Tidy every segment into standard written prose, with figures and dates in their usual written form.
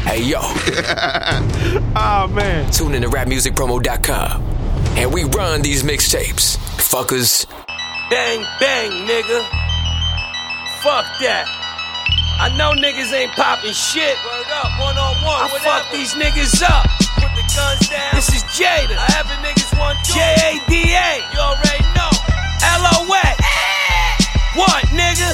Hey, yo. Oh, man. Tune in to rapmusicpromo.com. And we run these mixtapes. Fuckers. Bang, bang, nigga. Fuck that. I know niggas ain't popping shit. Word up, one-on-one, I fuck these niggas up. Put the guns down. This is Jada. I have the niggas want to. J-A-D-A. You already know. L-O-A. What, nigga?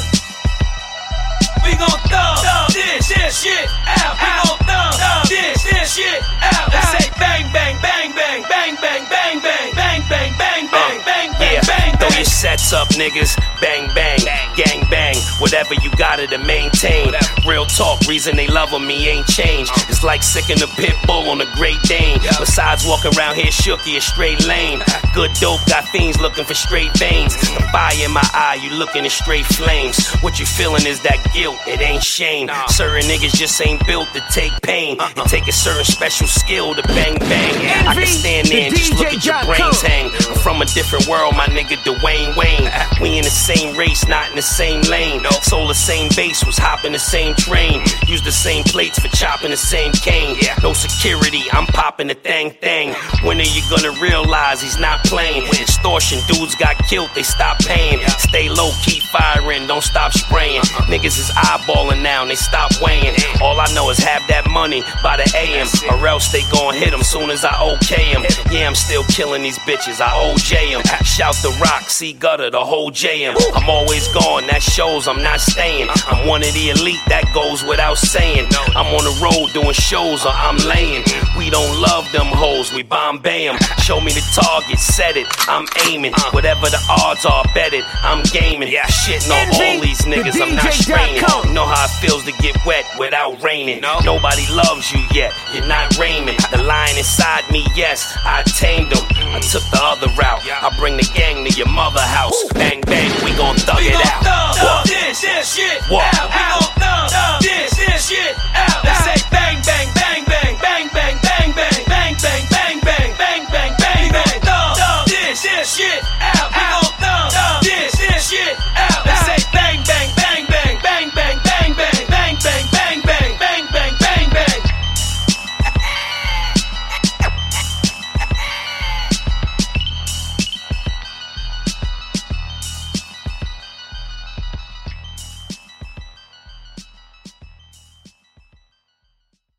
We gon' thumb this shit out. We gon' thumb this shit out. Let's say bang, bang, bang, bang, bang, bang, bang, bang, bang, bang, bang, bang, bang, bang, bang. Throw your sets up, niggas. Bang, bang, gang, bang. Whatever you gotta to maintain. Real talk, reason they loving me ain't changed. It's like sicking a pit bull on a Great Dane. Besides walking around here shooky, a straight lane. Good dope, got fiends looking for straight veins. The fire in my eye, you looking at straight flames. What you feeling is that guilt, it ain't shame. Certain niggas just ain't built to take pain. It take a certain special skill to bang bang. I can stand there and just look at your brains hang. I'm from a different world, my nigga Dwayne Wayne. We in the same race, not in the same lane. Sold the same base, was hopping the same train. Use the same plates for chopping the same cane. No security, I'm popping the thang. When are you gonna realize he's not playing? Extortion, dudes got killed, they stop paying. Stay low, keep firing, don't stop spraying. Niggas is eyeballing now, and they stop weighing. All I know is have that money by the AM, or else they gon' hit him soon as I okay him. Yeah, I'm still killing these bitches, I OJ him. Shout the Rock, C Gutter, the whole JM. I'm always gone, that shows I'm not staying. I'm one of the elite, that goes without saying. I'm on the road doing shows or I'm laying. We don't love them hoes, we Bombay them. Show me the target, set it, I'm aiming. Whatever the odds are, bet it, I'm gaming. Shitting on all these niggas, I'm not straining. You know how it feels to get wet without raining. Nobody loves you yet, you're not Raymond. The lion inside me, yes, I tamed him. I took the other route, I bring the gang to your mother house. Bang bang, we gon' thug it out. What? This shit what? Out. We gon' thug this shit out. Let's say bang bang bang bang bang bang bang bang bang bang bang bang bang bang bang. We gon' thug this shit out. We gon'